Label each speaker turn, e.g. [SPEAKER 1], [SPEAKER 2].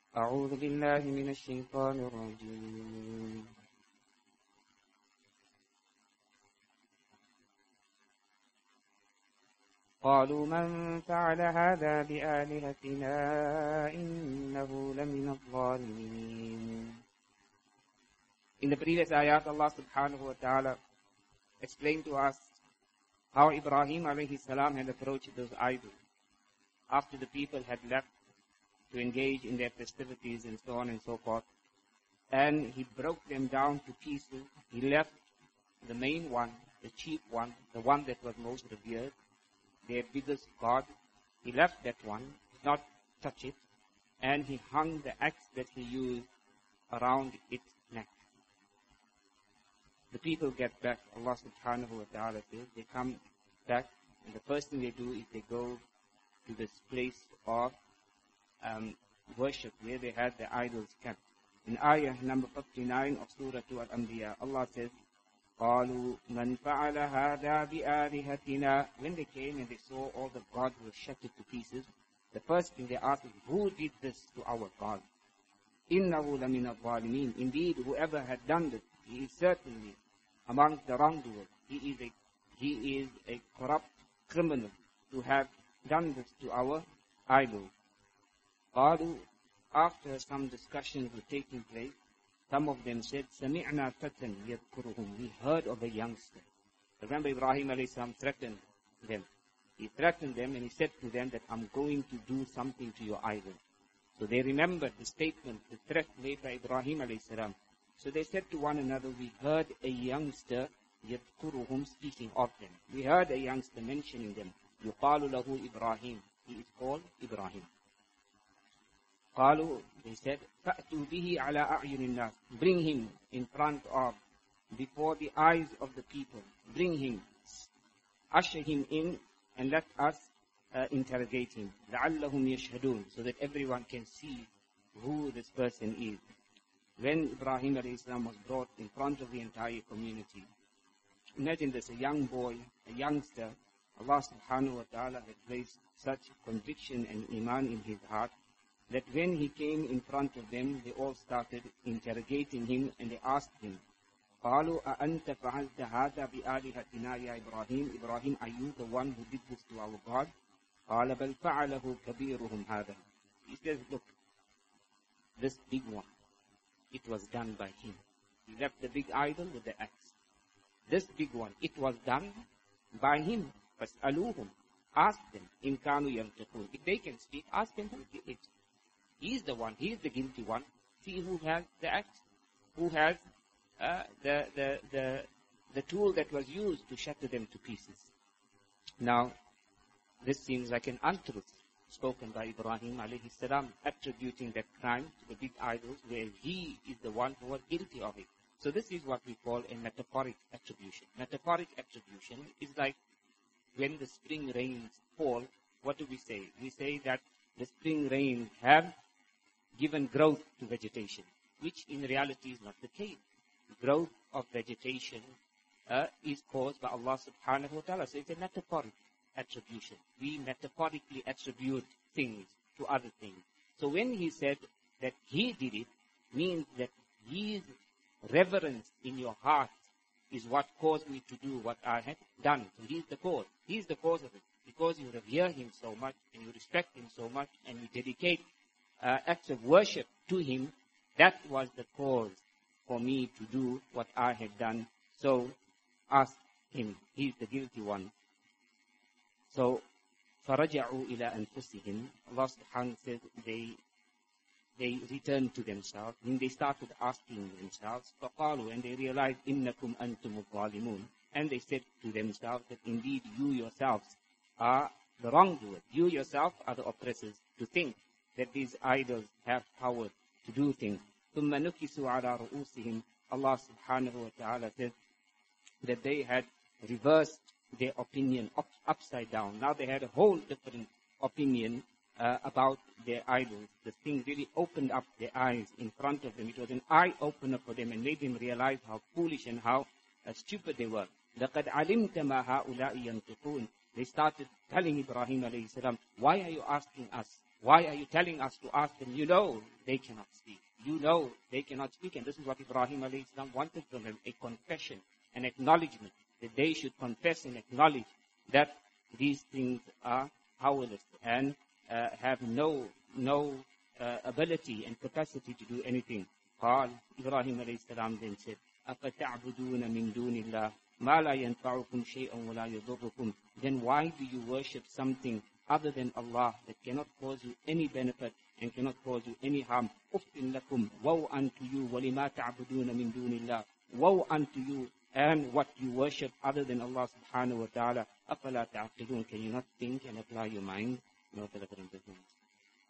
[SPEAKER 1] أعوذ بالله من الشيطان الرجيم قالوا من فعل هذا بآلهتنا إنه لمن الظالمين. In the previous ayat, Allah subhanahu wa ta'ala explained to us how Ibrahim alayhi salam had approached those idols after the people had left to engage in their festivities and so on and so forth. And he broke them down to pieces. He left the main one, the chief one, the one that was most revered, their biggest god. He left that one, did not touch it, and he hung the axe that he used around its neck. The people get back. Allah subhanahu wa ta'ala says they come back, and the first thing they do is they go to this place of worship where they had their idols kept. In ayah number 59 of Surah Al-Anbiya, Allah says, قَالُوا مَنْ فَعَلَ هَذَا بِآلِهَتِنَا. When they came and they saw all the gods were shattered to pieces, the first thing they asked is, who did this to our God? إِنَّهُ لَمِنَ الظَّالِمِينَ. Indeed, whoever had done this, he is certainly among the wrongdoers. He is a corrupt criminal to have done this to our idols. قالوا, after some discussions were taking place, some of them said, سَمِعْنَا فَتًى يَذْكُرُهُمْ. We heard of a youngster. Remember, Ibrahim alayhi salam threatened them. He threatened them and he said to them that I'm going to do something to your idol. So they remembered the statement, the threat made by Ibrahim alayhi salam. So they said to one another, we heard a youngster, يَذْكُرُهُمْ, speaking of them. We heard a youngster mentioning them. يُقَالُ لَهُ إِبْرَاهِيم. He is called Ibrahim. قالوا, they said, فَأْتُوا بِهِ عَلَىٰ أَعْيُنِ النَّاسِ. Bring him in front of, before the eyes of the people. Bring him, usher him in, and let us interrogate him. لَعَلَّهُمْ يَشْهَدُونَ. So that everyone can see who this person is. When Ibrahim alayhi salam was brought in front of the entire community, imagine this, a young boy, a youngster, Allah subhanahu wa ta'ala had placed such conviction and iman in his heart, that when he came in front of them, they all started interrogating him and they asked him, قَالُوا أَأَنْتَ فَعَلْتَ هَذَا بِآلِهَتِنَا يَا إِبْرَاهِيمُ. Ibrahim, are you the one who did this to our God? قَالَ بَلْ فَعَلَهُ كَبِيرُهُمْ هَذَا. He says, look, this big one, it was done by him. He left the big idol with the axe. This big one, it was done by him. فَاسْأَلُوهُمْ. Ask them, إِنْ كَانُوا يَنْتِقُونَ. If they can speak, ask them who did it. He is the one, he is the guilty one. See who has the axe, who has the tool that was used to shatter them to pieces. Now, this seems like an untruth spoken by Ibrahim alayhi salam, attributing that crime to the big idols where he is the one who was guilty of it. So this is what we call a metaphoric attribution. Metaphoric attribution is like when the spring rains fall, what do we say? We say that the spring rains have given growth to vegetation, which in reality is not the case. Growth of vegetation is caused by Allah subhanahu wa ta'ala. So it's a metaphoric attribution. We metaphorically attribute things to other things. So when he said that he did it, means that his reverence in your heart is what caused me to do what I had done. So he's the cause. He's the cause of it. Because you revere him so much, and you respect him so much, and you dedicate acts of worship to him, that was the cause for me to do what I had done. So ask him. He's the guilty one. So, فَرَجَعُوا إِلَىٰ أَنفُسِهِمْ. Allah subhanahu wa ta'ala says they returned to themselves, and they started asking themselves, فَقَالُوا, and they realized, إِنَّكُمْ أَنْتُمُ الظَّالِمُونَ. And they said to themselves that indeed you yourselves are the wrongdoers. You yourself are the oppressors, to think that these idols have power to do things. ثُمَّ نُكِسُوا عَلَىٰ رُؤُوسِهِمْ. Allah subhanahu wa ta'ala says that they had reversed their opinion upside down. Now they had a whole different opinion about their idols. The thing really opened up their eyes in front of them. It was an eye-opener for them and made them realize how foolish and how stupid they were. لَقَدْ عَلِمْتَ مَا هَؤُلَاءِ يَنْطِقُونَ. They started telling Ibrahim alayhi salam, why are you asking us Why are you telling us to ask them? You know they cannot speak. You know they cannot speak. And this is what Ibrahim alayhi salam wanted from them, a confession, an acknowledgement, that they should confess and acknowledge that these things are powerless and have no ability and capacity to do anything. قال Ibrahim alayhi salam then said, أَفَتَعْبُدُونَ مِن دُونِ اللَّهِ مَا لَا يَنْفَعُكُمْ شَيْئًا وَلَا يَضُرُّكُمْ. Then why do you worship something other than Allah that cannot cause you any benefit and cannot cause you any harm? أُفٍّ لَكُمْ وَوْ أَنْتُ يُو وَلِمَا تَعْبُدُونَ مِن دُونِ اللَّهِ. Woe unto you and what you worship other than Allah subhanahu wa ta'ala. أَفَلَا تَعْقِلُونَ. Can you not think and apply your mind? No,